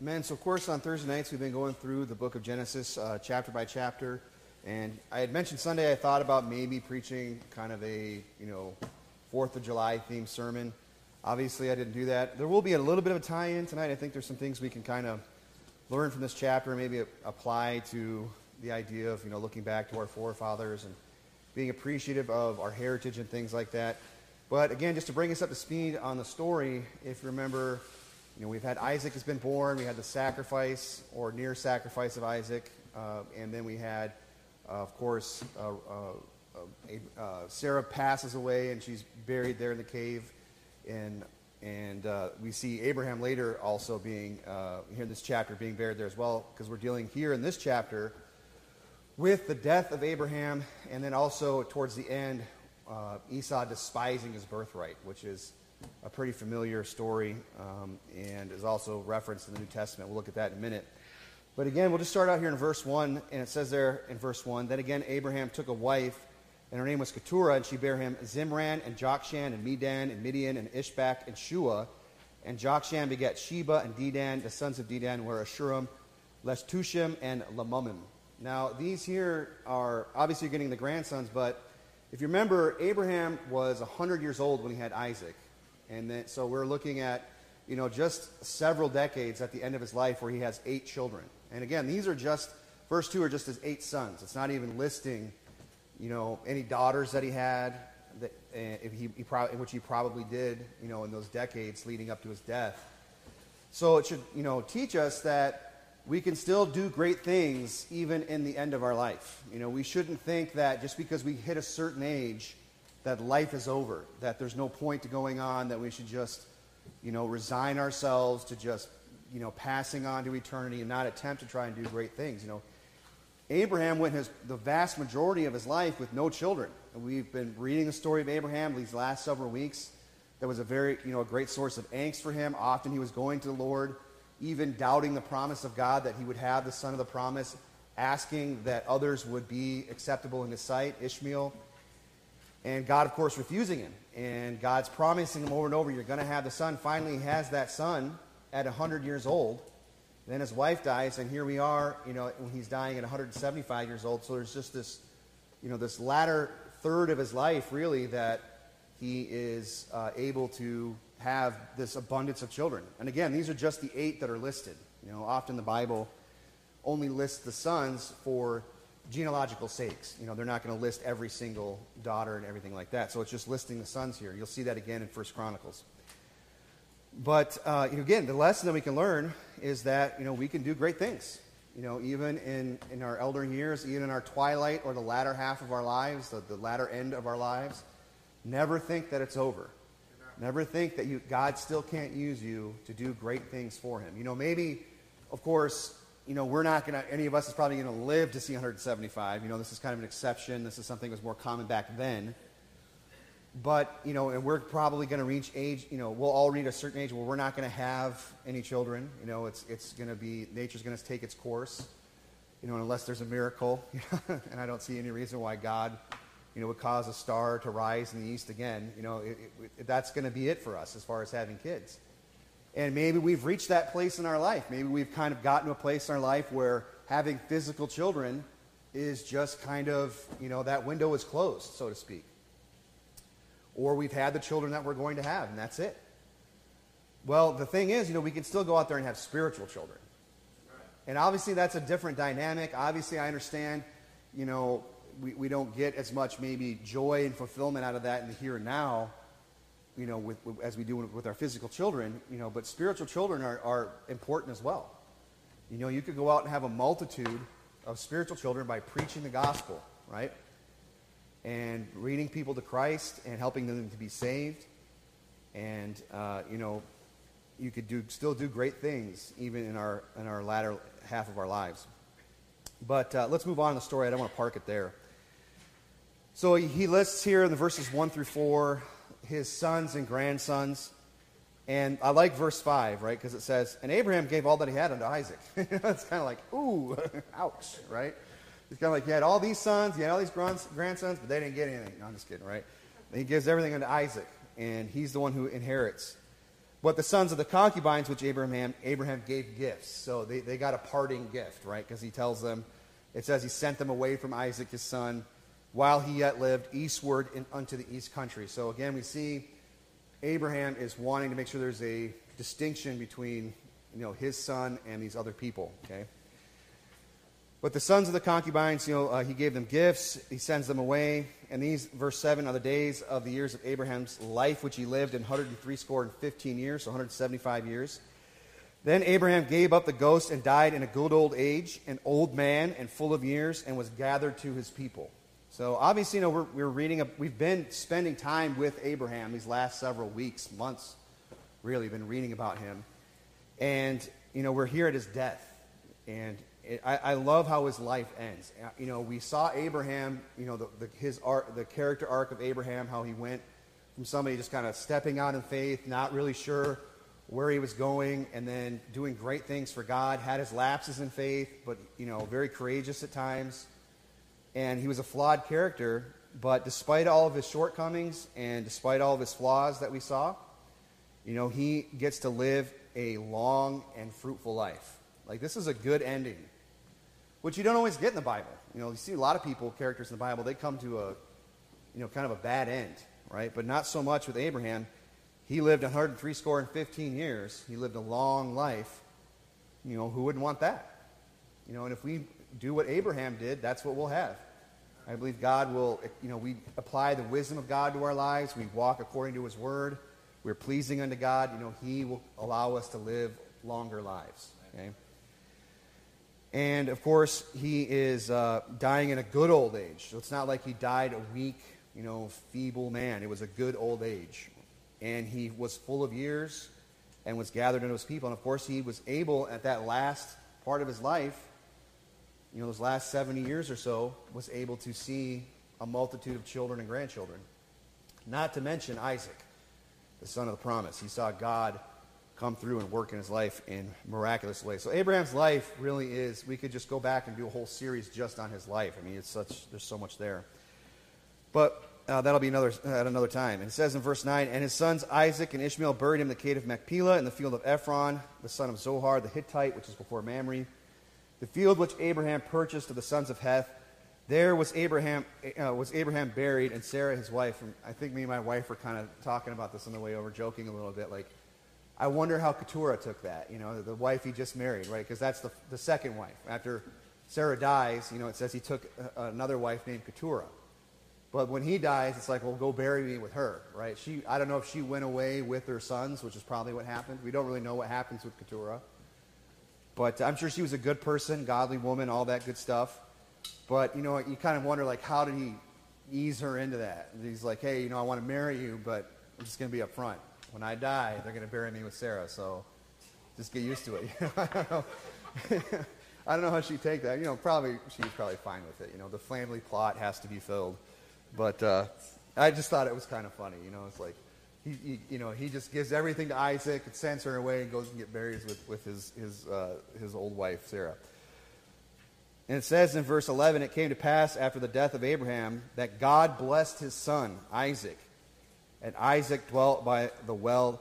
Amen. So, of course, on Thursday nights, we've been going through the book of Genesis, chapter by chapter. And I had mentioned Sunday I thought about maybe preaching kind of a, 4th of July themed sermon. Obviously, I didn't do that. There will be a little bit of a tie-in tonight. I think there's some things we can kind of learn from this chapter, maybe apply to the idea of, looking back to our forefathers and being appreciative of our heritage and things like that. But again, just to bring us up to speed on the story, if you remember, we've had Isaac has been born. We had the sacrifice or near sacrifice of Isaac. And then we had, of course, Sarah passes away and she's buried there in the cave. And we see Abraham later also being, here in this chapter, being buried there as well, because we're dealing here in this chapter with the death of Abraham, and then also towards the end, Esau despising his birthright, which is a pretty familiar story and is also referenced in the New Testament. We'll look at that in a minute. But again, we'll just start out here in verse 1, and it says there in verse 1, "Then again Abraham took a wife, and her name was Keturah, and she bare him Zimran, and Jokshan, and Medan, and Midian, and Ishbak, and Shua. And Jokshan begat Sheba and Dedan. The sons of Dedan were Ashurim, Letushim, and Lamumim." Now, these here are obviously getting the grandsons, but if you remember, Abraham was 100 years old when he had Isaac. And then, so we're looking at, just several decades at the end of his life where he has 8 children. And again, these are just, verse 2 are just his 8 sons. It's not even listing, any daughters that he had, which he probably did, in those decades leading up to his death. So it should, teach us that we can still do great things even in the end of our life. We shouldn't think that just because we hit a certain age that life is over, that there's no point to going on, that we should just, resign ourselves to just, passing on to eternity and not attempt to try and do great things. Abraham went the vast majority of his life with no children. And we've been reading the story of Abraham these last several weeks. That was a very, a great source of angst for him. Often he was going to the Lord, even doubting the promise of God that he would have the son of the promise, asking that others would be acceptable in his sight, Ishmael. And God, of course, refusing him. And God's promising him over and over, you're going to have the son. Finally, he has that son at 100 years old. Then his wife dies, and here we are, when he's dying at 175 years old. So there's just this, this latter third of his life, really, that he is able to have this abundance of children. And again, these are just the 8 that are listed. Often the Bible only lists the sons for genealogical sakes. They're not going to list every single daughter and everything like that. So it's just listing the sons here. You'll see that again in 1 Chronicles. But, again, the lesson that we can learn is that, we can do great things. Even in our elder years, even in our twilight or the latter half of our lives, the latter end of our lives, never think that it's over. Never think that God still can't use you to do great things for him. Maybe, of course, we're not going to, any of us is probably going to live to see 175. This is kind of an exception. This is something that was more common back then. But, and we're probably going to reach age, we'll all reach a certain age where we're not going to have any children. It's going to be, nature's going to take its course, unless there's a miracle. And I don't see any reason why God, would cause a star to rise in the east again. That's going to be it for us as far as having kids. And maybe we've reached that place in our life. Maybe we've kind of gotten to a place in our life where having physical children is just kind of, that window is closed, so to speak. Or we've had the children that we're going to have, and that's it. Well, the thing is, we can still go out there and have spiritual children. And obviously that's a different dynamic. Obviously I understand, we don't get as much maybe joy and fulfillment out of that in the here and now, as we do with our physical children, but spiritual children are important as well. You could go out and have a multitude of spiritual children by preaching the gospel, right? And leading people to Christ and helping them to be saved. And, you could still do great things even in our latter half of our lives. But let's move on to the story. I don't want to park it there. So he lists here in the verses 1 through 4 his sons and grandsons. And I like verse 5, right? Because it says, "And Abraham gave all that he had unto Isaac." It's kind of like, ooh, ouch, right? It's kind of like he had all these sons, he had all these grandsons, but they didn't get anything. No, I'm just kidding, right? And he gives everything unto Isaac, and he's the one who inherits. But the sons of the concubines, which Abraham gave gifts. So they got a parting gift, right? Because he tells them, it says he sent them away from Isaac his son while he yet lived eastward unto the east country. So again, we see Abraham is wanting to make sure there's a distinction between his son and these other people, okay? But the sons of the concubines, he gave them gifts. He sends them away. And these, verse 7, are the days of the years of Abraham's life, which he lived in 115 years, so 175 years. Then Abraham gave up the ghost and died in a good old age, an old man and full of years, and was gathered to his people. So obviously, we've been spending time with Abraham these last several weeks, months, really been reading about him. And, we're here at his death. And I love how his life ends. We saw Abraham, the character arc of Abraham, how he went from somebody just kind of stepping out in faith, not really sure where he was going, and then doing great things for God, had his lapses in faith, but, very courageous at times. And he was a flawed character, but despite all of his shortcomings and despite all of his flaws that we saw, he gets to live a long and fruitful life. Like, this is a good ending, which you don't always get in the Bible. You see a lot of characters in the Bible, they come to a, kind of a bad end, right? But not so much with Abraham. He lived 115 years. He lived a long life. Who wouldn't want that? And if we do what Abraham did, that's what we'll have. I believe God will, we apply the wisdom of God to our lives. We walk according to his word. We're pleasing unto God. He will allow us to live longer lives. Okay? And, of course, he is dying in a good old age. So it's not like he died a weak, feeble man. It was a good old age. And he was full of years and was gathered into his people. And, of course, he was able, at that last part of his life, those last 70 years or so, was able to see a multitude of children and grandchildren. Not to mention Isaac, the son of the promise. He saw God come through and work in his life in miraculous ways. So Abraham's life really is, we could just go back and do a whole series just on his life. I mean, there's so much there. But that'll be at another time. And it says in verse 9, and his sons Isaac and Ishmael buried him in the cave of Machpelah in the field of Ephron, the son of Zohar the Hittite, which is before Mamre, the field which Abraham purchased of the sons of Heth. There was Abraham buried, and Sarah his wife. And I think me and my wife were kind of talking about this on the way over, joking a little bit, like, I wonder how Keturah took that, the wife he just married, right? Because that's the second wife. After Sarah dies, it says he took another wife named Keturah. But when he dies, it's like, well, go bury me with her, right? I don't know if she went away with her sons, which is probably what happened. We don't really know what happens with Keturah. But I'm sure she was a good person, godly woman, all that good stuff. But, you kind of wonder, like, how did he ease her into that? And he's like, hey, I want to marry you, but I'm just going to be up front. When I die, they're going to bury me with Sarah, so just get used to it. I don't know. I don't know how she'd take that. She was probably fine with it. The family plot has to be filled. But I just thought it was kind of funny. It's like he just gives everything to Isaac and sends her away and goes and get buried with his old wife Sarah. And it says in verse 11, it came to pass after the death of Abraham that God blessed his son Isaac. And Isaac dwelt by the well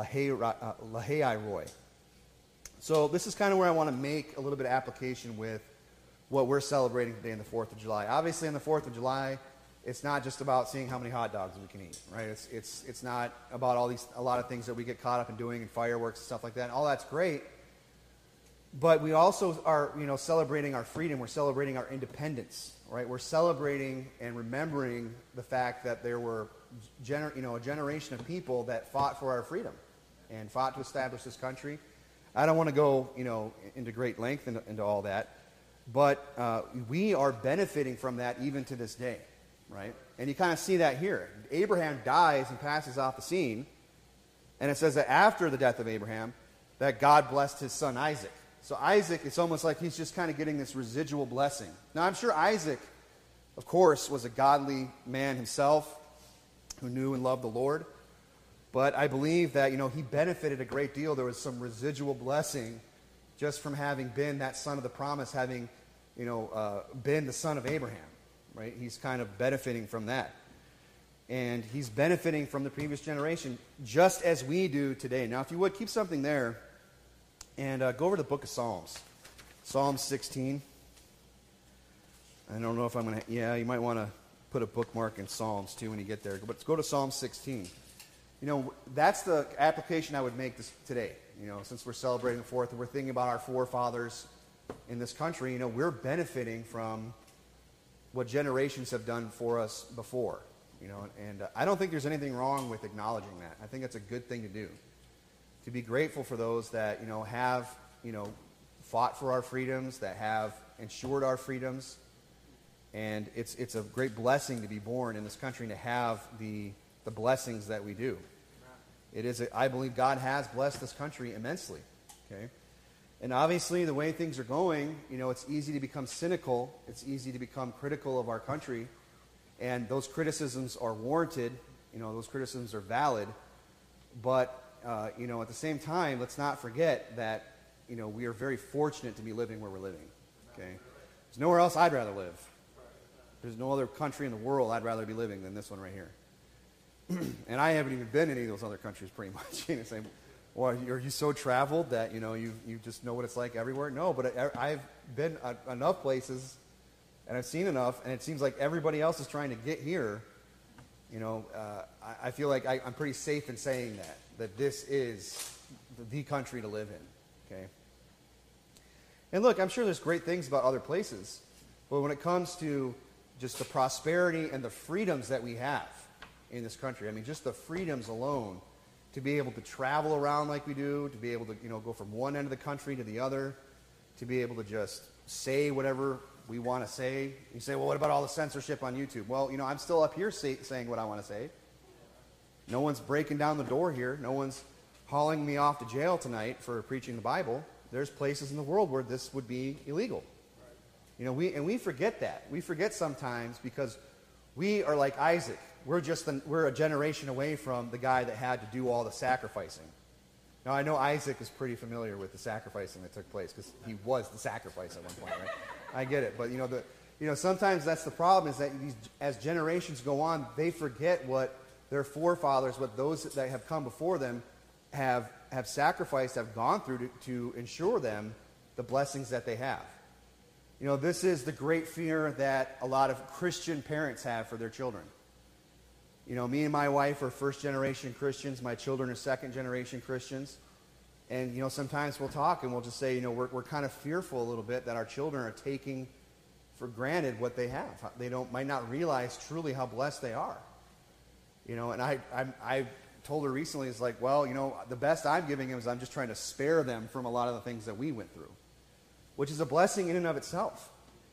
Lahairoi. So this is kind of where I want to make a little bit of application with what we're celebrating today on the 4th of July. Obviously, on the 4th of July, it's not just about seeing how many hot dogs we can eat, right? It's not about a lot of things that we get caught up in doing and fireworks and stuff like that. And all that's great. But we also are, celebrating our freedom. We're celebrating our independence, right? We're celebrating and remembering the fact that there were a generation of people that fought for our freedom and fought to establish this country. I don't want to go, into great length into all that, but we are benefiting from that even to this day, right? And you kind of see that here. Abraham dies and passes off the scene, and it says that after the death of Abraham, that God blessed his son Isaac. So Isaac, it's almost like he's just kind of getting this residual blessing. Now, I'm sure Isaac, of course, was a godly man himself who knew and loved the Lord. But I believe that, he benefited a great deal. There was some residual blessing just from having been that son of the promise, having, been the son of Abraham, right? He's kind of benefiting from that. And he's benefiting from the previous generation just as we do today. Now, if you would, keep something there and go over to the book of Psalms. Psalm 16. I don't know if I'm going to... Yeah, you might want to put a bookmark in Psalms, too, when you get there. But let's go to Psalm 16. That's the application I would make today. Since we're celebrating the 4th and we're thinking about our forefathers in this country, we're benefiting from what generations have done for us before. And I don't think there's anything wrong with acknowledging that. I think that's a good thing to do. To be grateful for those that, have, fought for our freedoms, that have ensured our freedoms. And it's a great blessing to be born in this country and to have the blessings that we do. I believe God has blessed this country immensely. Okay? And obviously, the way things are going, it's easy to become cynical. It's easy to become critical of our country. And those criticisms are warranted. Those criticisms are valid. But, at the same time, let's not forget that, we are very fortunate to be living where we're living. Okay? There's nowhere else I'd rather live. There's no other country in the world I'd rather be living than this one right here. And I haven't even been in any of those other countries pretty much. Saying, well, are you so traveled that, you just know what it's like everywhere? No, but I've been enough places and I've seen enough, and it seems like everybody else is trying to get here. I feel like I'm pretty safe in saying that this is the country to live in. Okay. And look, I'm sure there's great things about other places, but when it comes to just the prosperity and the freedoms that we have in this country, just the freedoms alone, to be able to travel around like we do, to be able to go from one end of the country to the other, to be able to just say whatever we want to say. You say, well, what about all the censorship on YouTube? Well, I'm still up here saying what I want to say. No one's breaking down the door here. No one's hauling me off to jail tonight for preaching the Bible. There's places in the world where this would be illegal. We forget that. We forget sometimes because we are like Isaac. We're a generation away from the guy that had to do all the sacrificing. Now, I know Isaac is pretty familiar with the sacrificing that took place because he was the sacrifice at one point, right? I get it. But, sometimes that's the problem is that as generations go on, they forget what their forefathers, what those that have come before them have sacrificed, have gone through to ensure them the blessings that they have. This is the great fear that a lot of Christian parents have for their children. Me and my wife are first-generation Christians. My children are second-generation Christians. And, sometimes we'll talk and we'll just say, we're kind of fearful a little bit that our children are taking for granted what they have. They might not realize truly how blessed they are. And I told her recently, it's like, well, the best I'm giving them is I'm just trying to spare them from a lot of the things that we went through, which is a blessing in and of itself.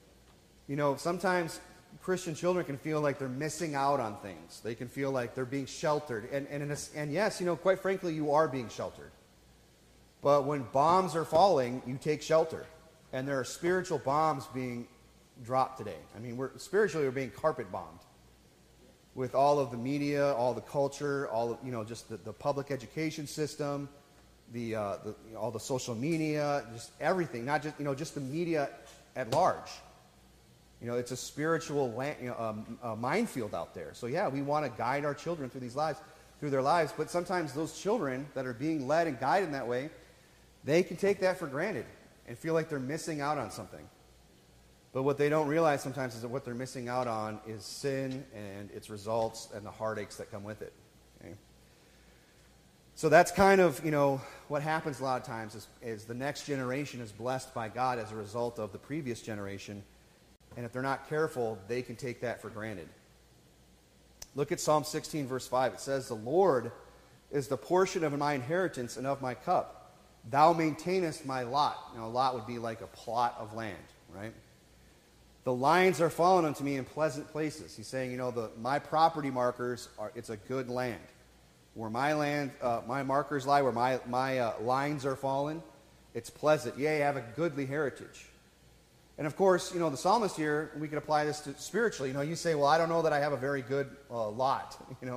Sometimes Christian children can feel like they're missing out on things. They can feel like they're being sheltered. And yes, quite frankly, you are being sheltered. But when bombs are falling, you take shelter. And there are spiritual bombs being dropped today. We're being carpet bombed with all of the media, all the culture, all of, just the public education system, all the social media, just everything. Not just just the media at large. It's a spiritual minefield out there. So yeah, we want to guide our children through their lives. But sometimes those children that are being led and guided in that way, they can take that for granted and feel like they're missing out on something. But what they don't realize sometimes is that what they're missing out on is sin and its results and the heartaches that come with it. Okay? So that's kind of, what happens a lot of times is the next generation is blessed by God as a result of the previous generation. And if they're not careful, they can take that for granted. Look at Psalm 16, verse 5. It says, "The Lord is the portion of my inheritance and of my cup. Thou maintainest my lot." A lot would be like a plot of land, right? "The lines are fallen unto me in pleasant places." He's saying, my property markers it's a good land. Where my land, my markers lie, where my lines are fallen, it's pleasant. Yea, I have a goodly heritage. And of course, the psalmist here, we can apply this to spiritually. You say, well, I don't know that I have a very good lot.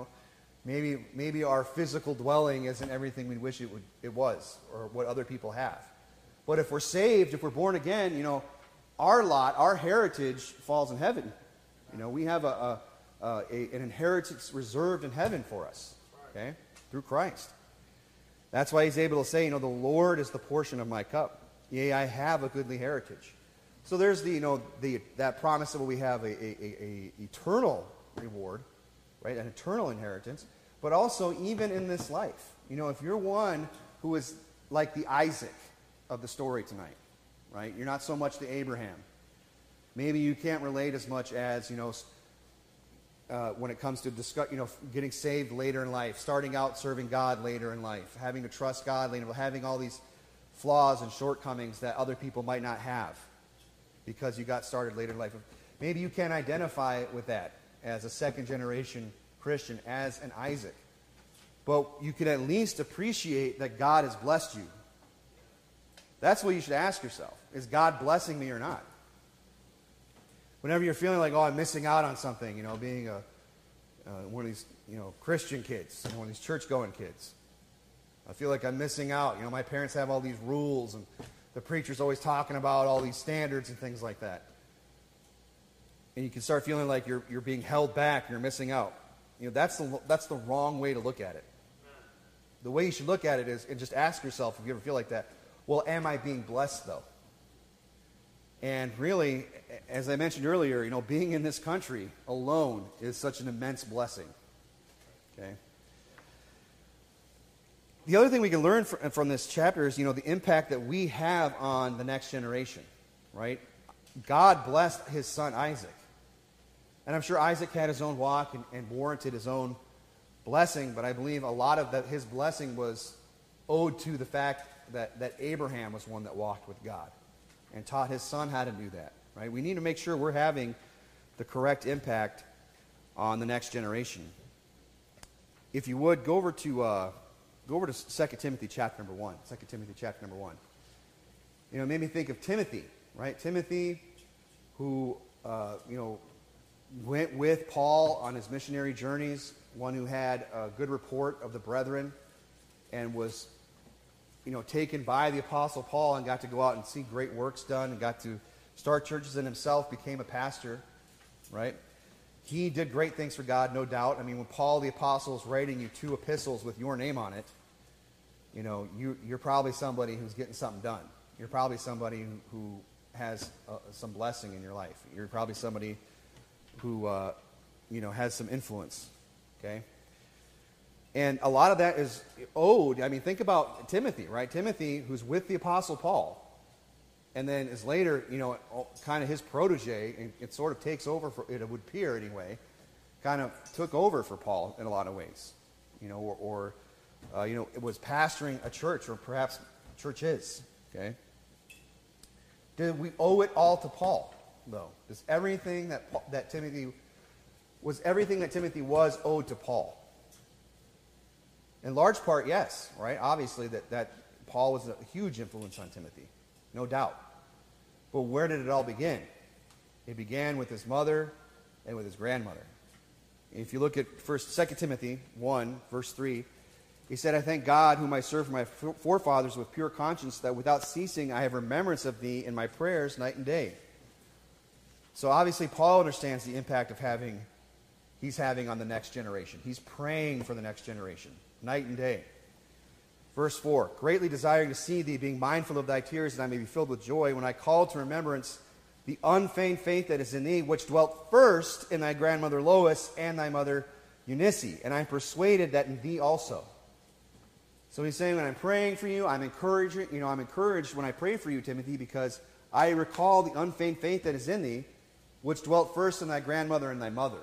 Maybe our physical dwelling isn't everything we wish it was, or what other people have. But if we're saved, if we're born again, our lot, our heritage falls in heaven. We have a an inheritance reserved in heaven for us, okay, through Christ. That's why he's able to say, the Lord is the portion of my cup. Yea, I have a goodly heritage. So there's that promise that we have a eternal reward, right, an eternal inheritance, but also even in this life. If you're one who is like the Isaac of the story tonight, right, you're not so much the Abraham. Maybe you can't relate as much as, when it comes to getting saved later in life, starting out serving God later in life, having to trust God later, having all these flaws and shortcomings that other people might not have because you got started later in life. Maybe you can't identify with that as a second-generation Christian, as an Isaac. But you can at least appreciate that God has blessed you. That's what you should ask yourself. Is God blessing me or not? Whenever you're feeling like, I'm missing out on something, being one of these, Christian kids, one of these church-going kids. I feel like I'm missing out. My parents have all these rules, and the preacher's always talking about all these standards and things like that. And you can start feeling like you're being held back, you're missing out. That's the wrong way to look at it. The way you should look at it is, and just ask yourself if you ever feel like that, well, am I being blessed, though? And really, as I mentioned earlier, being in this country alone is such an immense blessing. Okay. The other thing we can learn from this chapter is, the impact that we have on the next generation, right? God blessed his son Isaac. And I'm sure Isaac had his own walk and warranted his own blessing, but I believe a lot of his blessing was owed to the fact that Abraham was one that walked with God and taught his son how to do that, right? We need to make sure we're having the correct impact on the next generation. If you would, go over to 2 Timothy chapter number 1. 2 Timothy chapter number 1. It made me think of Timothy, right? Timothy, who, went with Paul on his missionary journeys, one who had a good report of the brethren and was, taken by the Apostle Paul and got to go out and see great works done and got to start churches and himself became a pastor, right? He did great things for God, no doubt. I mean, when Paul the Apostle is writing you 2 epistles with your name on it, you're probably somebody who's getting something done. You're probably somebody who has some blessing in your life. You're probably somebody who, has some influence, okay? And a lot of that is owed. I mean, think about Timothy, right? Timothy, who's with the Apostle Paul, and then is later, kind of his protege, and it sort of takes over, it would appear anyway, kind of took over for Paul in a lot of ways, or it was pastoring a church, or perhaps churches, okay? Did we owe it all to Paul, though? Does everything that Timothy was owed to Paul? In large part, yes, right? Obviously, that Paul was a huge influence on Timothy, no doubt. But where did it all begin? It began with his mother and with his grandmother. If you look at 2 Timothy 1, verse 3, he said, I thank God, whom I serve my forefathers with pure conscience, that without ceasing I have remembrance of thee in my prayers night and day. So obviously, Paul understands the impact he's having on the next generation. He's praying for the next generation, night and day. Verse 4, greatly desiring to see thee, being mindful of thy tears, that I may be filled with joy, when I call to remembrance the unfeigned faith that is in thee, which dwelt first in thy grandmother Lois and thy mother Eunice, and I am persuaded that in thee also. So he's saying, when I'm praying for you, I'm encouraged when I pray for you, Timothy, because I recall the unfeigned faith that is in thee, which dwelt first in thy grandmother and thy mother.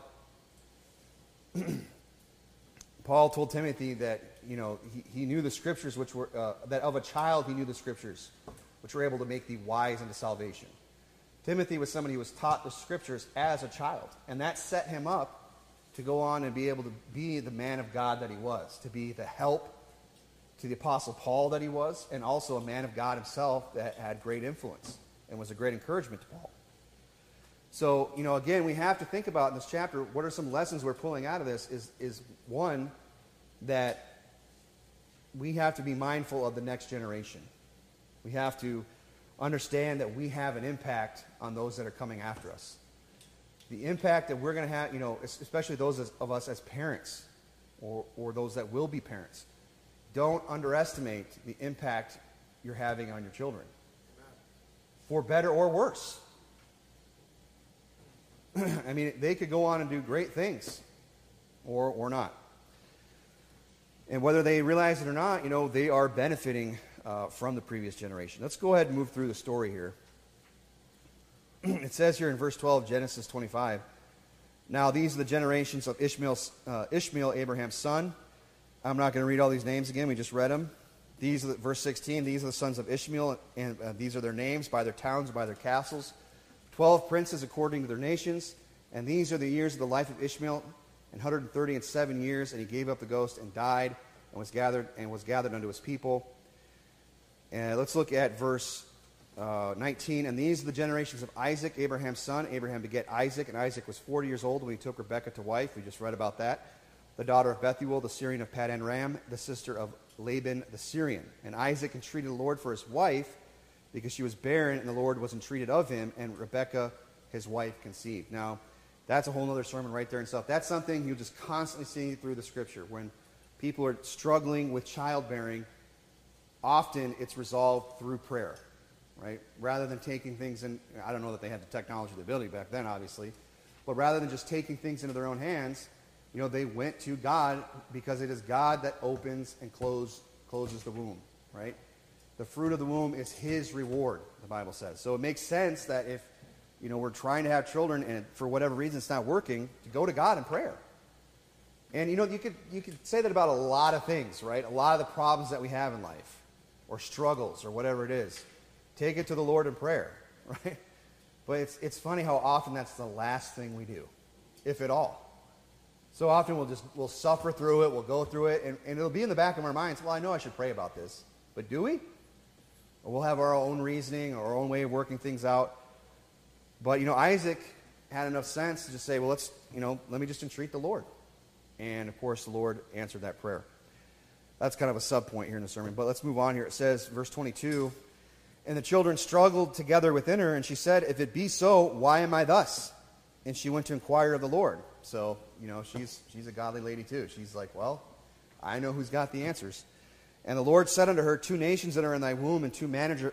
Paul told Timothy that he knew the scriptures, which were that of a child he knew the scriptures, which were able to make thee wise unto salvation. Timothy was somebody who was taught the scriptures as a child, and that set him up to go on and be able to be the man of God that he was, to be the help to the Apostle Paul that he was, and also a man of God himself that had great influence and was a great encouragement to Paul. So, again, we have to think about in this chapter, what are some lessons we're pulling out of this is one, that we have to be mindful of the next generation. We have to understand that we have an impact on those that are coming after us. the impact that we're going to have, especially those of us as parents or those that will be parents. Don't underestimate the impact you're having on your children, for better or worse. I mean, they could go on and do great things, or not. And whether they realize it or not, they are benefiting from the previous generation. Let's go ahead and move through the story here. It says here in verse 12, Genesis 25, now these are the generations of Ishmael, Abraham's son. I'm not going to read all these names again. We just read them. Verse 16, these are the sons of Ishmael, and these are their names, by their towns, by their castles. 12 princes according to their nations. And these are the years of the life of Ishmael, 137 years. And he gave up the ghost and died, and was gathered unto his people. And let's look at verse 19. And these are the generations of Isaac, Abraham's son. Abraham begat Isaac, and Isaac was 40 years old when he took Rebekah to wife. We just read about that. The daughter of Bethuel, the Syrian of Paddan Ram, the sister of Laban the Syrian. And Isaac entreated the Lord for his wife, because she was barren, and the Lord was entreated of him, and Rebekah, his wife, conceived. Now, that's a whole other sermon right there and stuff. That's something you just constantly see through the Scripture. When people are struggling with childbearing, often it's resolved through prayer, right? Rather than taking things in, I don't know that they had the technology, the ability back then, obviously, but rather than just taking things into their own hands, they went to God, because it is God that opens and closes the womb, right? The fruit of the womb is his reward, the Bible says. So it makes sense that if, we're trying to have children and for whatever reason it's not working, to go to God in prayer. And, you could say that about a lot of things, right? A lot of the problems that we have in life, or struggles, or whatever it is. Take it to the Lord in prayer, right? But it's funny how often that's the last thing we do, if at all. So often we'll suffer through it, we'll go through it, and it'll be in the back of our minds, well, I know I should pray about this. But do we? Or we'll have our own reasoning, or our own way of working things out. But, Isaac had enough sense to just say, well, let me just entreat the Lord. And, of course, the Lord answered that prayer. That's kind of a sub-point here in the sermon. But let's move on here. It says, verse 22, and the children struggled together within her, and she said, if it be so, why am I thus? And she went to inquire of the Lord. So, she's a godly lady too. She's like, well, I know who's got the answers. And the Lord said unto her, 2 nations that are in thy womb, and 2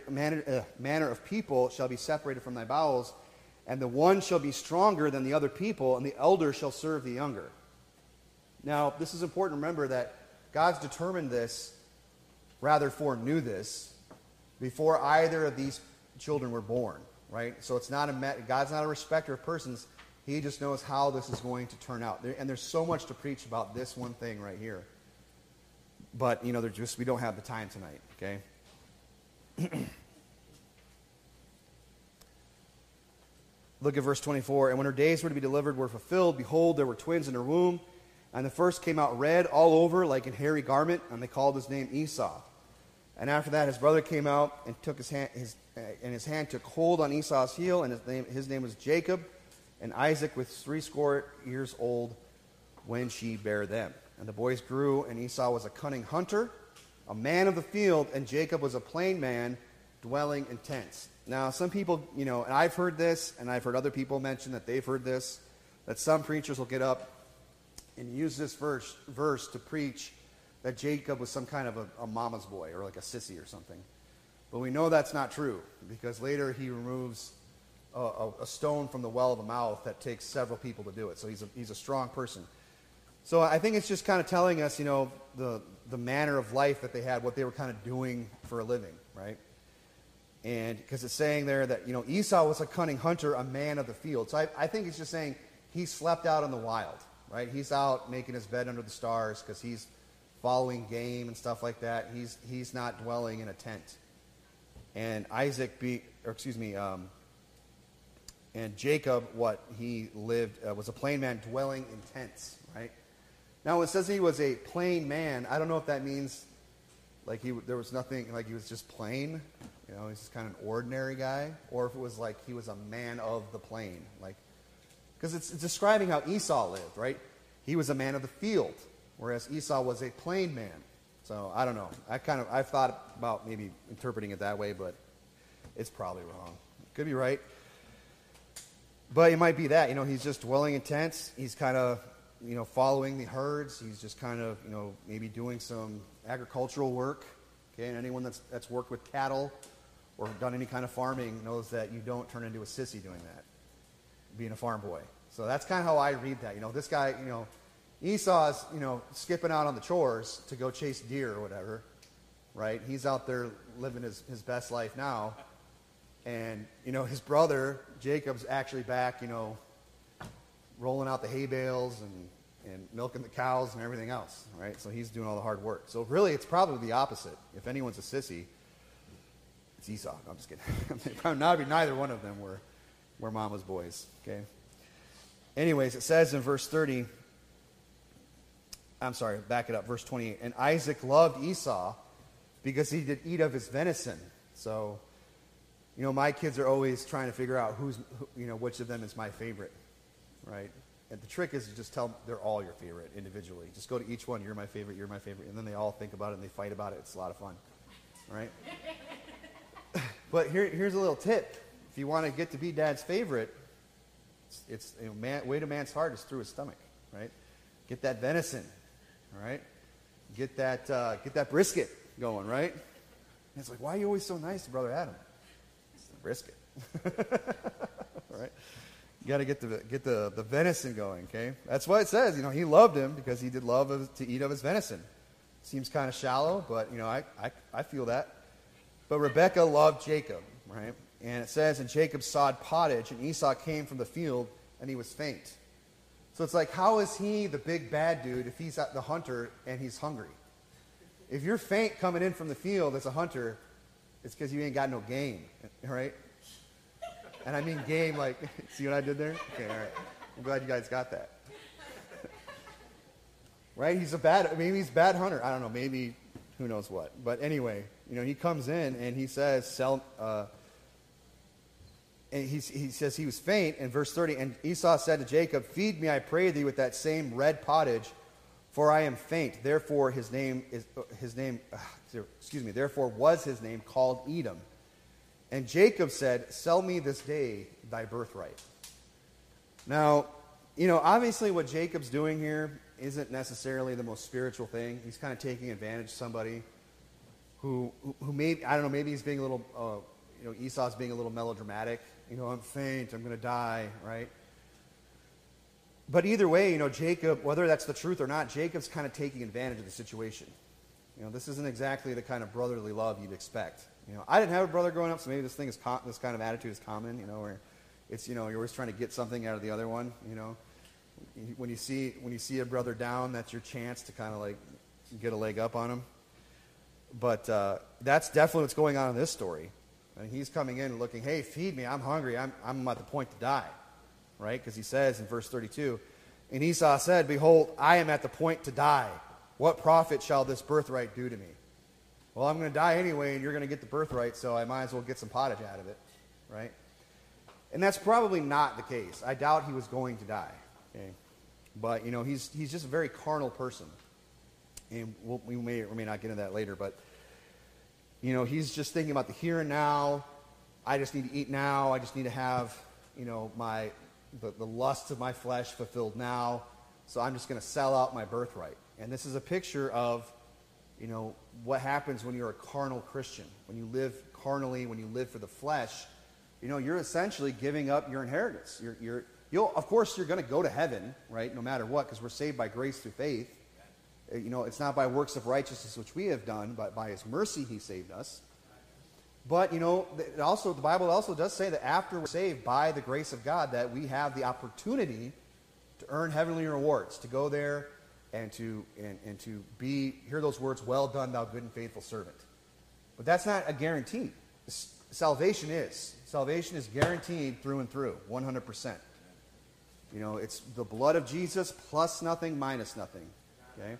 manner of people shall be separated from thy bowels, and the one shall be stronger than the other people, and the elder shall serve the younger. Now, this is important to remember that God's determined this, rather foreknew this, before either of these children were born, right? So it's not God's not a respecter of persons. He just knows how this is going to turn out. And there's so much to preach about this one thing right here. But, we don't have the time tonight, okay? Look at verse 24. And when her days were to be delivered were fulfilled, behold, there were twins in her womb. And the first came out red all over like a hairy garment, and they called his name Esau. And after that his brother came out and took his hand took hold on Esau's heel, and his name was Jacob. And Isaac was 80 years old when she bare them. And the boys grew, and Esau was a cunning hunter, a man of the field, and Jacob was a plain man, dwelling in tents. Now, some people, and I've heard this, and I've heard other people mention that they've heard this, that some preachers will get up and use this verse to preach that Jacob was some kind of a mama's boy, or like a sissy or something. But we know that's not true, because later he removes a stone from the well of the mouth that takes several people to do it. So he's a strong person. So I think it's just kind of telling us, the manner of life that they had, what they were kind of doing for a living, right? And because it's saying there that, Esau was a cunning hunter, a man of the field. So I think it's just saying he slept out in the wild, right? He's out making his bed under the stars because he's following game and stuff like that. He's not dwelling in a tent. And and Jacob, he lived, was a plain man dwelling in tents, right? Now, it says he was a plain man. I don't know if that means like there was nothing, like he was just plain, he's just kind of an ordinary guy, or if it was like he was a man of the plain, like, because it's describing how Esau lived, right? He was a man of the field, whereas Esau was a plain man. So I don't know. I've thought about maybe interpreting it that way, but it's probably wrong. Could be right. But it might be that, he's just dwelling in tents. He's kind of, following the herds. He's just kind of, maybe doing some agricultural work. Okay, and anyone that's worked with cattle or done any kind of farming knows that you don't turn into a sissy doing that, being a farm boy. So that's kind of how I read that. This guy, Esau's, skipping out on the chores to go chase deer or whatever, right? He's out there living his best life now. And, his brother, Jacob's actually back, rolling out the hay bales and milking the cows and everything else, right? So he's doing all the hard work. So really, it's probably the opposite. If anyone's a sissy, it's Esau. No, I'm just kidding. Neither one of them were mama's boys, okay? Anyways, it says in verse 30, I'm sorry, back it up, verse 28. And Isaac loved Esau because he did eat of his venison. So, my kids are always trying to figure out which of them is my favorite, right? And the trick is to just tell them they're all your favorite individually. Just go to each one, you're my favorite, and then they all think about it and they fight about it. It's a lot of fun, right? But here's a little tip. If you want to get to be dad's favorite, it's way to man's heart is through his stomach, right? Get that venison, all right? Get that brisket going, right? And it's like, why are you always so nice to Brother Adam? It's the brisket, right? You got to get the venison going, okay? That's what it says. He loved him because he did love to eat of his venison. Seems kind of shallow, but I feel that. But Rebekah loved Jacob, right? And it says, and Jacob sawed pottage, and Esau came from the field, and he was faint. So it's like, how is he the big bad dude if he's the hunter and he's hungry? If you're faint coming in from the field as a hunter, it's because you ain't got no game, right? And I mean game like, see what I did there? Okay, all right. I'm glad you guys got that. Right? He's a bad hunter. I don't know, maybe who knows what. But anyway, he comes in and he says, and he says he was faint in verse 30. And Esau said to Jacob, feed me, I pray thee, with that same red pottage, for I am faint. Therefore was his name called Edom. And Jacob said, sell me this day thy birthright. Now, obviously what Jacob's doing here isn't necessarily the most spiritual thing. He's kind of taking advantage of somebody who maybe, I don't know, maybe he's being a little, Esau's being a little melodramatic. I'm faint, I'm going to die, right? But either way, Jacob, whether that's the truth or not, Jacob's kind of taking advantage of the situation. This isn't exactly the kind of brotherly love you'd expect. I didn't have a brother growing up, so maybe this kind of attitude is common, where it's, you're always trying to get something out of the other one, When you see a brother down, that's your chance to kind of like get a leg up on him. But that's definitely what's going on in this story. And he's coming in looking, hey, feed me, I'm hungry, I'm at the point to die, right? Because he says in verse 32, and Esau said, behold, I am at the point to die. What profit shall this birthright do to me? Well, I'm going to die anyway, and you're going to get the birthright, so I might as well get some pottage out of it, right? And that's probably not the case. I doubt he was going to die, okay? But, he's just a very carnal person. And we may or may not get into that later, but he's just thinking about the here and now. I just need to eat now. I just need to have, the lusts of my flesh fulfilled now. So I'm just going to sell out my birthright. And this is a picture of, what happens when you're a carnal Christian. When you live carnally, when you live for the flesh, you're essentially giving up your inheritance. Of course, you're going to go to heaven, right, no matter what, because we're saved by grace through faith. It's not by works of righteousness which we have done, but by his mercy he saved us. But, the Bible also does say that after we're saved by the grace of God, that we have the opportunity to earn heavenly rewards, to go there and to hear those words, well done, thou good and faithful servant. But that's not a guarantee. Salvation is. Salvation is guaranteed through and through, 100%. It's the blood of Jesus plus nothing, minus nothing. Okay?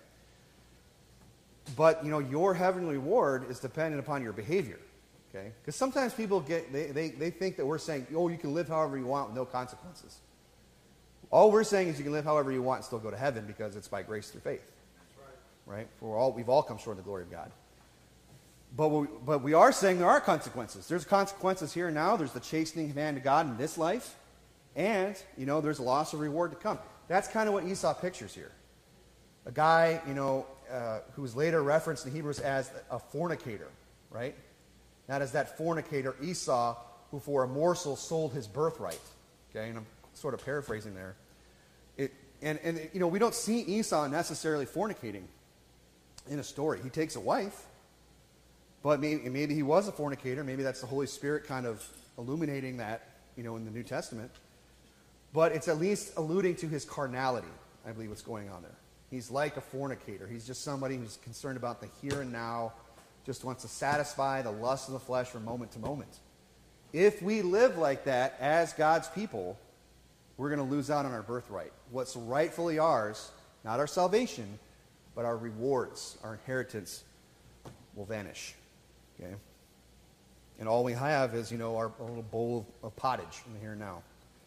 But, your heavenly reward is dependent upon your behavior. Okay? Because sometimes people they think that we're saying, you can live however you want with no consequences. All we're saying is you can live however you want and still go to heaven because it's by grace through faith. That's right. Right? We've all come short of the glory of God. But we are saying there are consequences. There's consequences here and now. There's the chastening hand of God in this life. And, there's a loss of reward to come. That's kind of what Esau pictures here. A guy, who was later referenced in Hebrews as a fornicator, right? That is that fornicator Esau who for a morsel sold his birthright. Okay, and I'm sort of paraphrasing there. We don't see Esau necessarily fornicating in a story. He takes a wife, but maybe he was a fornicator. Maybe that's the Holy Spirit kind of illuminating that, in the New Testament. But it's at least alluding to his carnality, I believe, what's going on there. He's like a fornicator. He's just somebody who's concerned about the here and now, just wants to satisfy the lust of the flesh from moment to moment. If we live like that as God's people, we're going to lose out on our birthright. What's rightfully ours, not our salvation, but our rewards, our inheritance, will vanish. Okay? And all we have is, our little bowl of pottage in the here and now.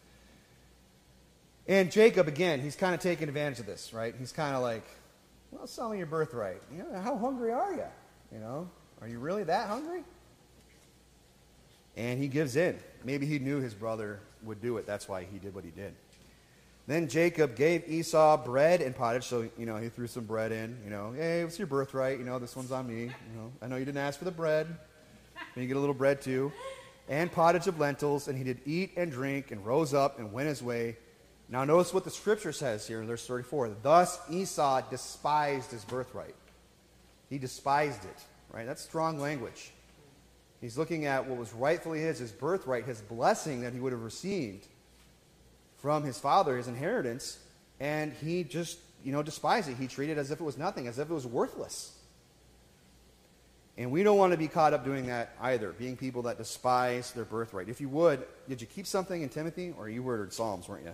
And Jacob, again, he's kind of taking advantage of this, right? He's kind of like, well, sell me your birthright. How hungry are you? Are you really that hungry? And he gives in. Maybe he knew his brother would do it. That's why he did what he did. Then Jacob gave Esau bread and pottage. So, he threw some bread in. Hey, what's your birthright? This one's on me. I know you didn't ask for the bread. But you get a little bread too. And pottage of lentils. And he did eat and drink and rose up and went his way. Now notice what the scripture says here in verse 34. Thus Esau despised his birthright. He despised it. Right? That's strong language. He's looking at what was rightfully his birthright, his blessing that he would have received from his father, his inheritance, and he just, despised it. He treated it as if it was nothing, as if it was worthless. And we don't want to be caught up doing that either, being people that despise their birthright. If you would, did you keep something in Timothy? Or you were in Psalms, weren't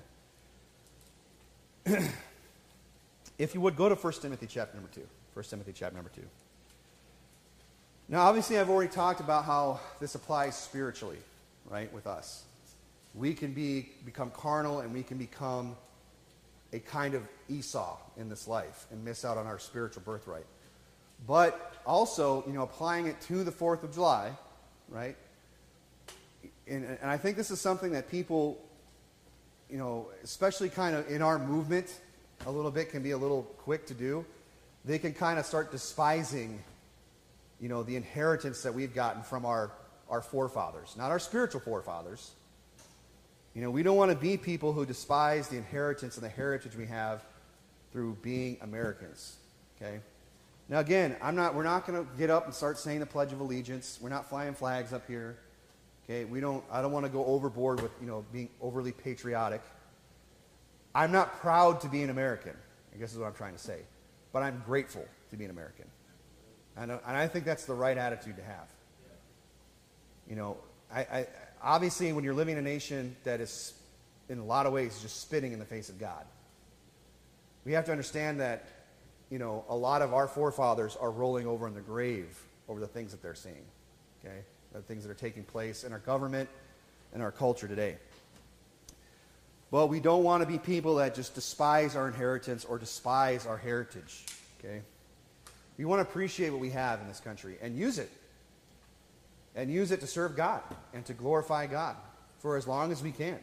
you? If you would, go to 1 Timothy chapter number 2. 1 Timothy chapter number 2. Now, obviously, I've already talked about how this applies spiritually, right, with us. We can become carnal and we can become a kind of Esau in this life and miss out on our spiritual birthright. But also, applying it to the 4th of July, right? And I think this is something that people, especially kind of in our movement a little bit, can be a little quick to do. They can kind of start despising the inheritance that we've gotten from our forefathers, not our spiritual forefathers. We don't want to be people who despise the inheritance and the heritage we have through being Americans. Okay? Now again, we're not going to get up and start saying the Pledge of Allegiance. We're not flying flags up here. Okay? I don't want to go overboard with, being overly patriotic. I'm not proud to be an American, I guess is what I'm trying to say. But I'm grateful to be an American. And I think that's the right attitude to have. I obviously, when you're living in a nation that is, in a lot of ways, just spitting in the face of God, we have to understand that, a lot of our forefathers are rolling over in the grave over the things that they're seeing, okay? The things that are taking place in our government and our culture today. But we don't want to be people that just despise our inheritance or despise our heritage, okay? We want to appreciate what we have in this country and use it. And use it to serve God and to glorify God for as long as we can.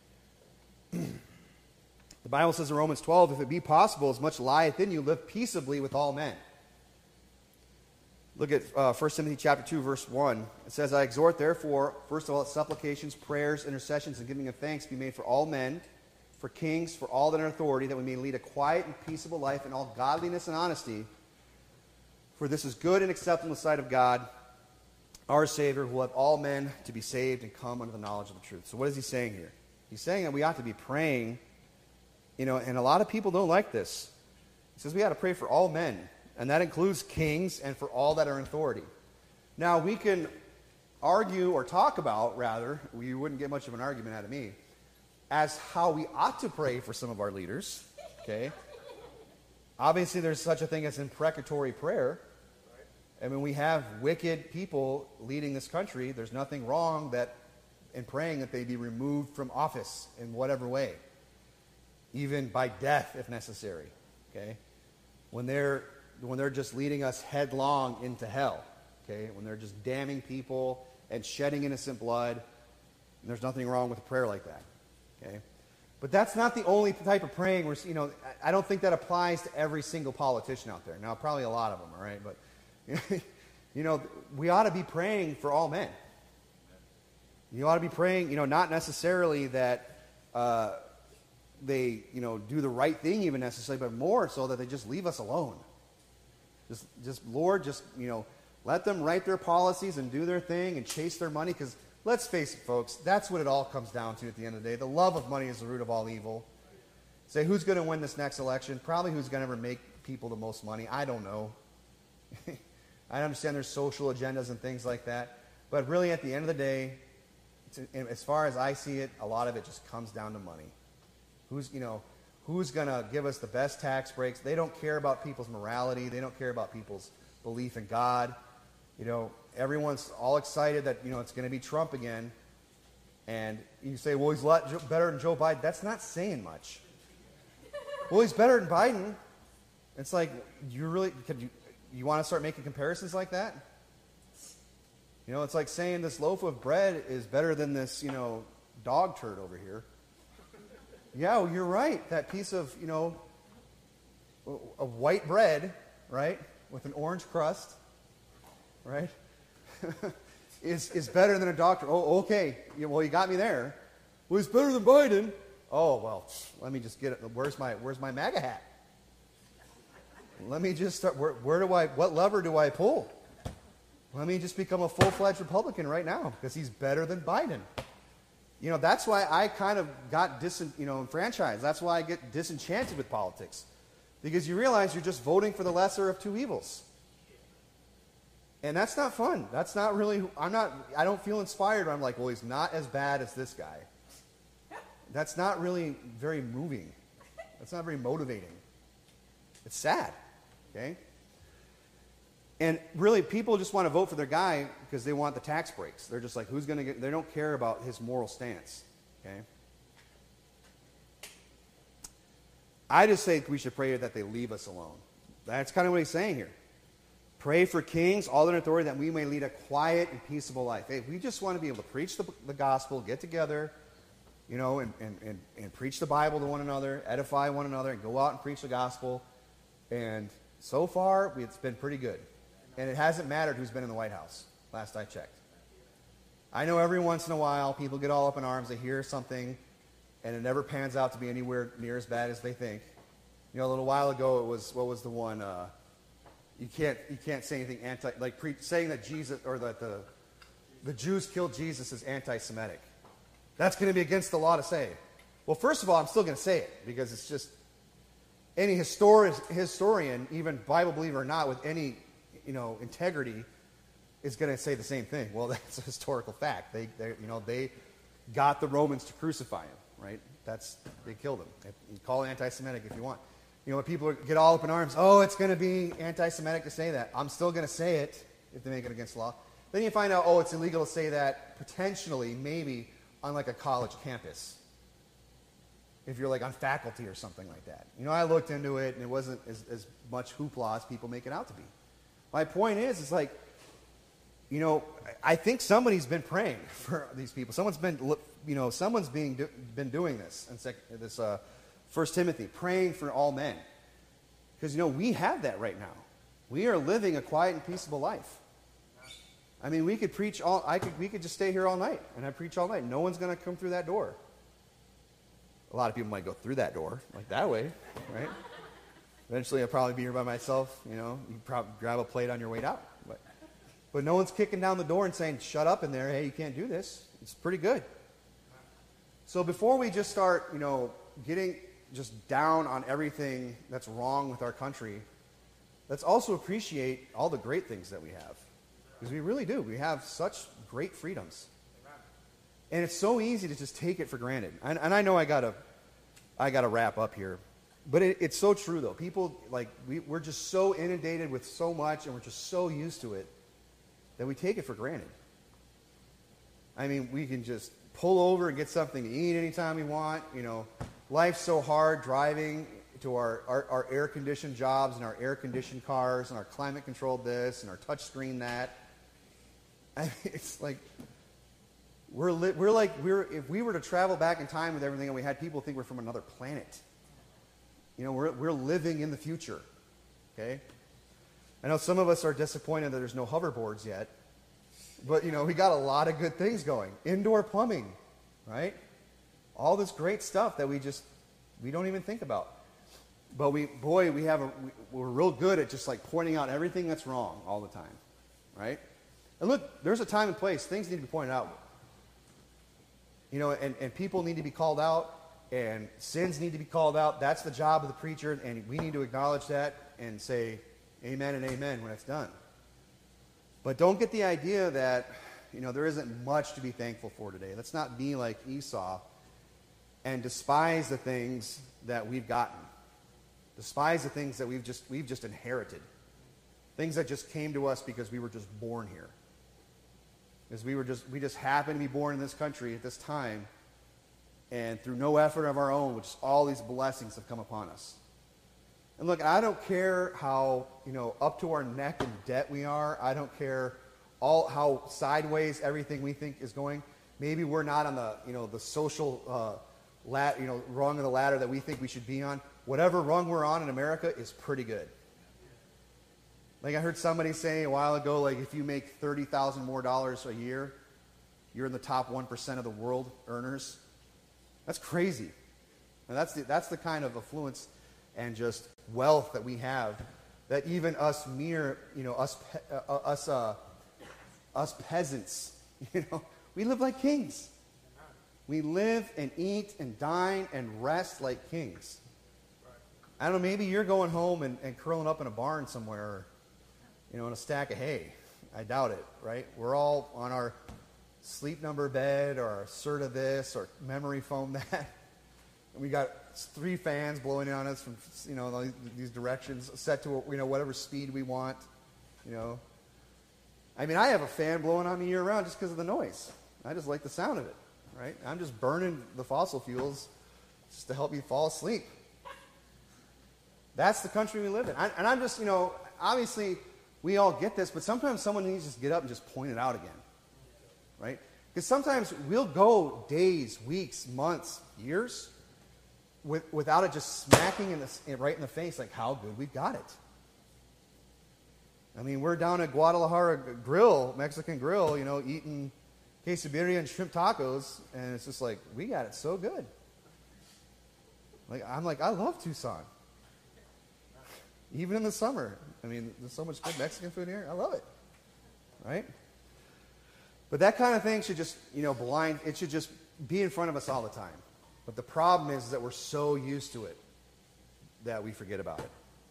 The Bible says in Romans 12, if it be possible, as much lieth in you, live peaceably with all men. Look at 1 Timothy chapter 2, verse 1. It says, I exhort, therefore, first of all, that supplications, prayers, intercessions, and giving of thanks be made for all men, for kings, for all that are in authority, that we may lead a quiet and peaceable life in all godliness and honesty. For this is good and acceptable in the sight of God, our Savior, who will have all men to be saved and come unto the knowledge of the truth. So what is he saying here? He's saying that we ought to be praying, and a lot of people don't like this. He says we ought to pray for all men, and that includes kings and for all that are in authority. Now, we can argue or talk about, rather, you wouldn't get much of an argument out of me, as how we ought to pray for some of our leaders, okay? Obviously, there's such a thing as imprecatory prayer. I mean, we have wicked people leading this country. There's nothing wrong in praying that they be removed from office in whatever way, even by death if necessary. Okay, when they're just leading us headlong into hell. Okay, when they're just damning people and shedding innocent blood, there's nothing wrong with a prayer like that. Okay? But that's not the only type of praying where, I don't think that applies to every single politician out there. Now, probably a lot of them, all right? But, we ought to be praying for all men. You ought to be praying, not necessarily that they, do the right thing even necessarily, but more so that they just leave us alone. Lord, let them write their policies and do their thing and chase their money, because let's face it, folks, that's what it all comes down to at the end of the day. The love of money is the root of all evil. Say, who's going to win this next election? Probably who's going to ever make people the most money. I don't know. I understand there's social agendas and things like that. But really, at the end of the day, as far as I see it, a lot of it just comes down to money. Who's going to give us the best tax breaks? They don't care about people's morality. They don't care about people's belief in God. Everyone's all excited that, it's going to be Trump again. And you say, well, he's a lot better than Joe Biden. That's not saying much. Well, he's better than Biden. It's like, you want to start making comparisons like that? It's like saying this loaf of bread is better than this, dog turd over here. Yeah, well, you're right. That piece of, of white bread, right, with an orange crust, right, is better than a doctor. Oh, okay. Well, you got me there. Well, it's better than Biden. Oh, well, let me just get it. Where's my MAGA hat? Let me just start. What lever do I pull? Let me just become a full-fledged Republican right now, because he's better than Biden. That's why I kind of got enfranchised. That's why I get disenchanted with politics. Because you realize you're just voting for the lesser of two evils. And that's not fun. That's not really, I don't feel inspired. I'm like, well, he's not as bad as this guy. That's not really very moving. That's not very motivating. It's sad. Okay? And really, people just want to vote for their guy because they want the tax breaks. They're just like, who's going to get... They don't care about his moral stance. Okay? I just say we should pray that they leave us alone. That's kind of what he's saying here. Pray for kings, all in authority, that we may lead a quiet and peaceable life. Hey, we just want to be able to preach the gospel, get together, and preach the Bible to one another, edify one another, and go out and preach the gospel. And so far, it's been pretty good. And it hasn't mattered who's been in the White House, last I checked. I know every once in a while people get all up in arms, they hear something, and it never pans out to be anywhere near as bad as they think. A little while ago it was, what was the one, you can't say anything saying that Jesus, or that the Jews killed Jesus is anti-Semitic. That's going to be against the law to say. Well, first of all, I'm still going to say it, because it's just, any historian, even Bible believer or not, with any integrity, is going to say the same thing. Well, that's a historical fact. They got the Romans to crucify him, right? They killed him. You call it anti-Semitic if you want. When people get all up in arms, oh, it's going to be anti-Semitic to say that. I'm still going to say it if they make it against the law. Then you find out, oh, it's illegal to say that potentially, maybe, on like a college campus. If you're like on faculty or something like that. I looked into it, and it wasn't as much hoopla as people make it out to be. My point is like, I think somebody's been praying for these people. Someone's been doing this in this 1 Timothy, praying for all men. Because, we have that right now. We are living a quiet and peaceable life. I mean, we could preach we could just stay here all night, and I'd preach all night. No one's going to come through that door. A lot of people might go through that door, like that way, right? Eventually, I'll probably be here by myself. You probably grab a plate on your way out. But no one's kicking down the door and saying, shut up in there. Hey, you can't do this. It's pretty good. So before we just start, getting just down on everything that's wrong with our country, let's also appreciate all the great things that we have. Because we really do. We have such great freedoms. And it's so easy to just take it for granted. And I know I gotta wrap up here. But it's so true, though. People, we're just so inundated with so much, and we're just so used to it, that we take it for granted. I mean, we can just pull over and get something to eat anytime we want. Life's so hard driving to our air-conditioned jobs and our air-conditioned cars and our climate-controlled this and our touch screen that. I mean, it's like, If we were to travel back in time with everything, and we had people think we're from another planet. You know, we're living in the future. Okay? I know some of us are disappointed that there's no hoverboards yet. But, you know, we got a lot of good things going. Indoor plumbing, right? All this great stuff that we don't even think about. But we're real good at just like pointing out everything that's wrong all the time, right? And look, there's a time and place. Things need to be pointed out. You know, and people need to be called out, and sins need to be called out. That's the job of the preacher, and we need to acknowledge that and say amen and amen when it's done. But don't get the idea that, you know, there isn't much to be thankful for today. Let's not be like Esau and despise the things that we've gotten. Despise the things that we've just inherited. Things that just came to us because we were just born here. Because we just happened to be born in this country at this time, and through no effort of our own, which all these blessings have come upon us. And look, I don't care how, you know, up to our neck in debt we are. I don't care how sideways everything we think is going. Maybe we're not on the, you know, the social rung of the ladder that we think we should be on. Whatever rung we're on in America is pretty good. Like I heard somebody say a while ago, like if you make $30,000 more a year, you're in the top 1% of the world earners. That's crazy. And that's the kind of affluence and just wealth that we have, that even us mere, you know, us peasants, you know, we live like kings. We live and eat and dine and rest like kings. I don't know, maybe you're going home and curling up in a barn somewhere, or, you know, in a stack of hay. I doubt it, right? We're all on our sleep number bed, or our Serta this, or memory foam that. And we got 3 fans blowing on us from, you know, these directions, set to, you know, whatever speed we want, you know. I mean, I have a fan blowing on me year round just because of the noise. I just like the sound of it, right? I'm just burning the fossil fuels just to help me fall asleep. That's the country we live in. And I'm just, you know, obviously we all get this, but sometimes someone needs to just get up and just point it out again, right? Because sometimes we'll go days, weeks, months, years without it just smacking right in the face, like how good we've got it. I mean, we're down at Guadalajara Grill, Mexican Grill, you know, eating quesadilla and shrimp tacos, and it's just like, we got it so good. I love Tucson. Even in the summer. I mean, there's so much good Mexican food here. I love it. Right? But that kind of thing should just, you know, it should just be in front of us all the time. But the problem is that we're so used to it that we forget about it.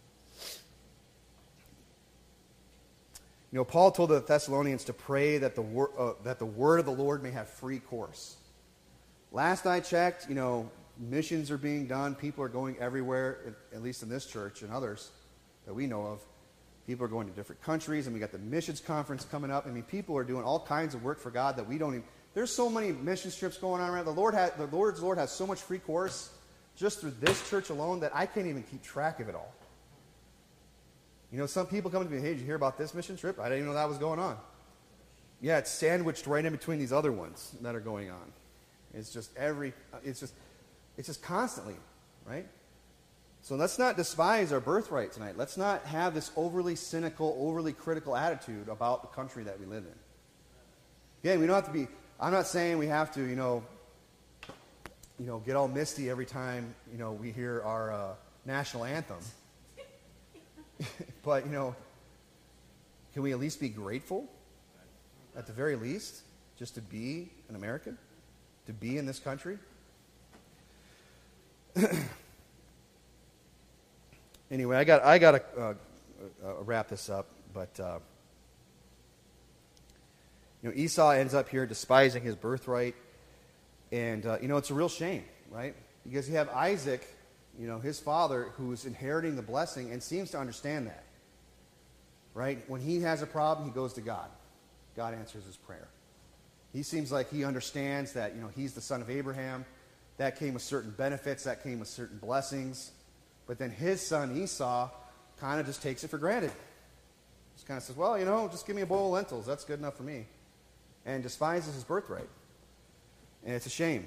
You know, Paul told the Thessalonians to pray that the word of the Lord may have free course. Last I checked, you know, missions are being done. People are going everywhere, at least in this church and others that we know of. People are going to different countries, and we got the missions conference coming up. I mean, people are doing all kinds of work for God that we don't even... There's so many mission trips going on around. The Lord's Lord has so much free course just through this church alone that I can't even keep track of it all. You know, some people come to me, hey, did you hear about this mission trip? I didn't even know that was going on. Yeah, it's sandwiched right in between these other ones that are going on. It's just constantly, right? So let's not despise our birthright tonight. Let's not have this overly cynical, overly critical attitude about the country that we live in. Again, we don't have to be... I'm not saying we have to, you know, get all misty every time, you know, we hear our national anthem. But, you know, can we at least be grateful, at the very least, just to be an American, to be in this country? Anyway, I got to wrap this up, but you know, Esau ends up here despising his birthright, and you know, it's a real shame, right? Because you have Isaac, you know, his father, who's inheriting the blessing and seems to understand that, right? When he has a problem, he goes to God. God answers his prayer. He seems like he understands that, you know, he's the son of Abraham. That came with certain benefits. That came with certain blessings. But then his son, Esau, kind of just takes it for granted. Just kind of says, well, you know, just give me a bowl of lentils. That's good enough for me. And despises his birthright. And it's a shame.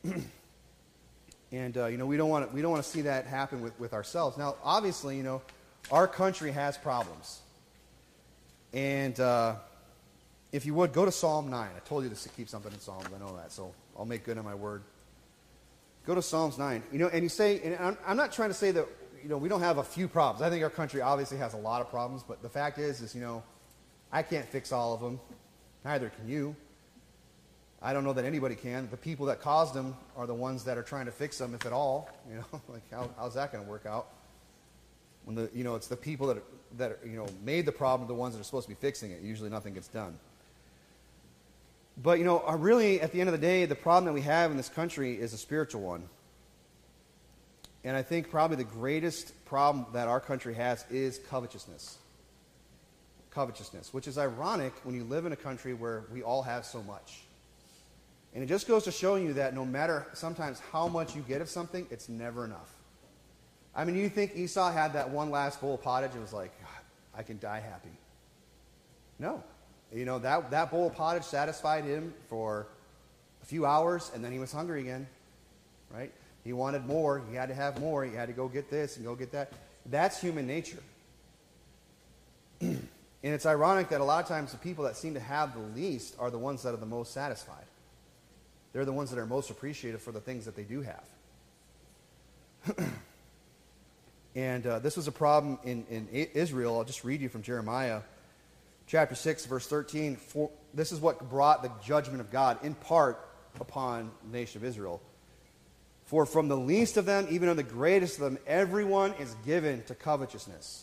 And, we don't want to see that happen with ourselves. Now, obviously, our country has problems. And if you would, go to Psalm 9. I told you to keep something in Psalms. I know that, so I'll make good on my word. Go to Psalms 9. And you say, and I'm not trying to say that, we don't have a few problems. I think our country obviously has a lot of problems, but the fact is, I can't fix all of them. Neither can you. I don't know that anybody can. The people that caused them are the ones that are trying to fix them, if at all. How's that going to work out? When it's the people that made the problem, the ones that are supposed to be fixing it. Usually nothing gets done. But, really, at the end of the day, the problem that we have in this country is a spiritual one. And I think probably the greatest problem that our country has is covetousness. Covetousness, which is ironic when you live in a country where we all have so much. And it just goes to show you that no matter sometimes how much you get of something, it's never enough. I mean, you think Esau had that one last bowl of pottage and was like, I can die happy. No. That bowl of pottage satisfied him for a few hours, and then he was hungry again, right? He wanted more. He had to have more. He had to go get this and go get that. That's human nature. And it's ironic that a lot of times the people that seem to have the least are the ones that are the most satisfied. They're the ones that are most appreciative for the things that they do have. And this was a problem in Israel. I'll just read you from Jeremiah chapter 6, verse 13. This is what brought the judgment of God in part upon the nation of Israel. For from the least of them, even on the greatest of them, everyone is given to covetousness.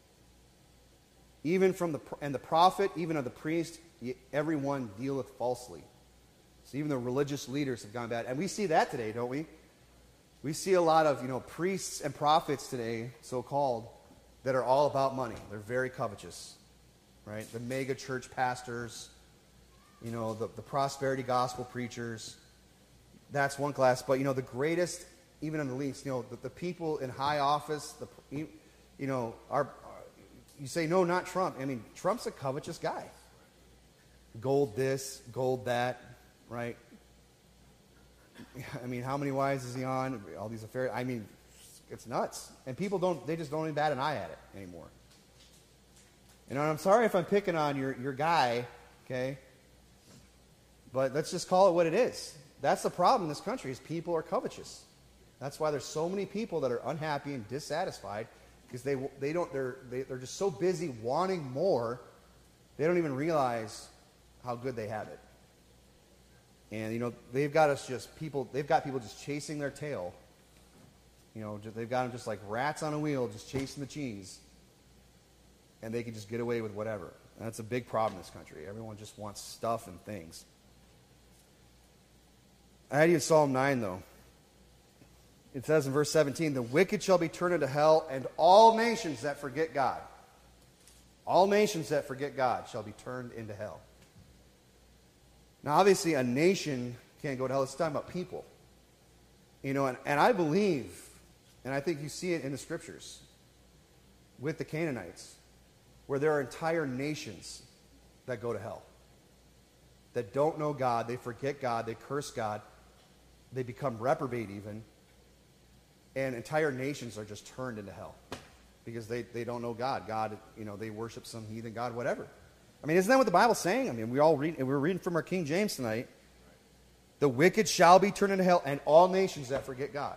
Even from the prophet, even of the priest, everyone dealeth falsely. So even the religious leaders have gone bad. And we see that today, don't we? We see a lot of, priests and prophets today, so-called, that are all about money. They're very covetous, right? The mega church pastors, the prosperity gospel preachers. That's one class. But, the greatest, even in the least, the people in high office, you say, no, not Trump. I mean, Trump's a covetous guy. Gold this, gold that, right? I mean, how many wives is he on? All these affairs. I mean, it's nuts. And people they just don't even bat an eye at it anymore. And I'm sorry if I'm picking on your guy, okay? But let's just call it what it is. That's the problem in this country, is people are covetous. That's why there's so many people that are unhappy and dissatisfied, because they're just so busy wanting more, they don't even realize how good they have it. And they've got people just chasing their tail. They've got them just like rats on a wheel, just chasing the cheese, and they can just get away with whatever. And that's a big problem in this country. Everyone just wants stuff and things. I had you in Psalm 9, though. It says in verse 17, the wicked shall be turned into hell, and all nations that forget God. All nations that forget God shall be turned into hell. Now, obviously, a nation can't go to hell. It's talking about people. And I believe, and I think you see it in the Scriptures, with the Canaanites, where there are entire nations that go to hell. That don't know God, they forget God, they curse God, they become reprobate even, and entire nations are just turned into hell because they don't know God. God, they worship some heathen god, whatever. I mean, isn't that what the Bible's saying? I mean, we're reading from our King James tonight. The wicked shall be turned into hell, and all nations that forget God.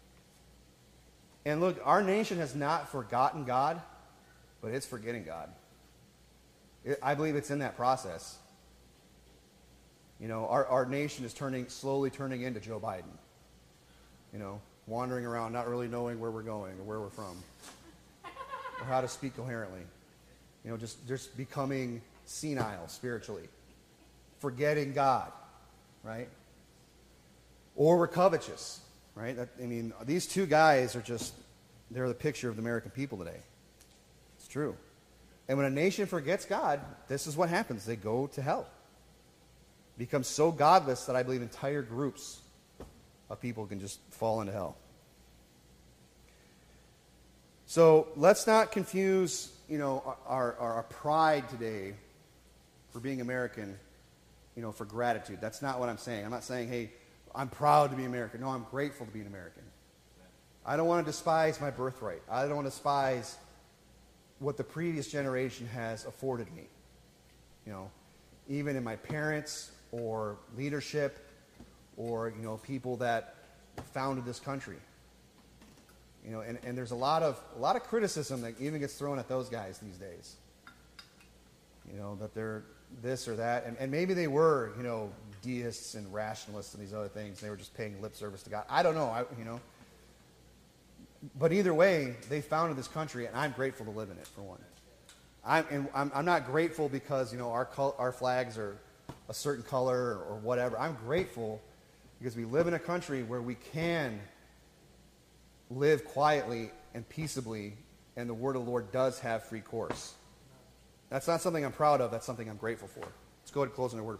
And look, our nation has not forgotten God, but it's forgetting God. I believe it's in that process. Our nation is slowly turning into Joe Biden. Wandering around, not really knowing where we're going or where we're from, or how to speak coherently. Just becoming senile spiritually, forgetting God, right? Or we're covetous, right? These two guys they're the picture of the American people today. It's true. And when a nation forgets God, this is what happens. They go to hell. Become so godless that I believe entire groups of people can just fall into hell. So let's not confuse, our pride today for being American, for gratitude. That's not what I'm saying. I'm not saying, hey, I'm proud to be American. No, I'm grateful to be an American. I don't want to despise my birthright. I don't want to despise what the previous generation has afforded me. You know, even in my parents or leadership or, you know, people that founded this country. You know, and there's a lot of criticism that even gets thrown at those guys these days. You know, that they're this or that. And maybe they were, you know, deists and rationalists and these other things. They were just paying lip service to God. I don't know, you know. But either way, they founded this country, and I'm grateful to live in it, for one. I'm not grateful because, you know, our flags are a certain color or whatever. I'm grateful because we live in a country where we can live quietly and peaceably, and the word of the Lord does have free course. That's not something I'm proud of. That's something I'm grateful for. Let's go ahead and close in a word.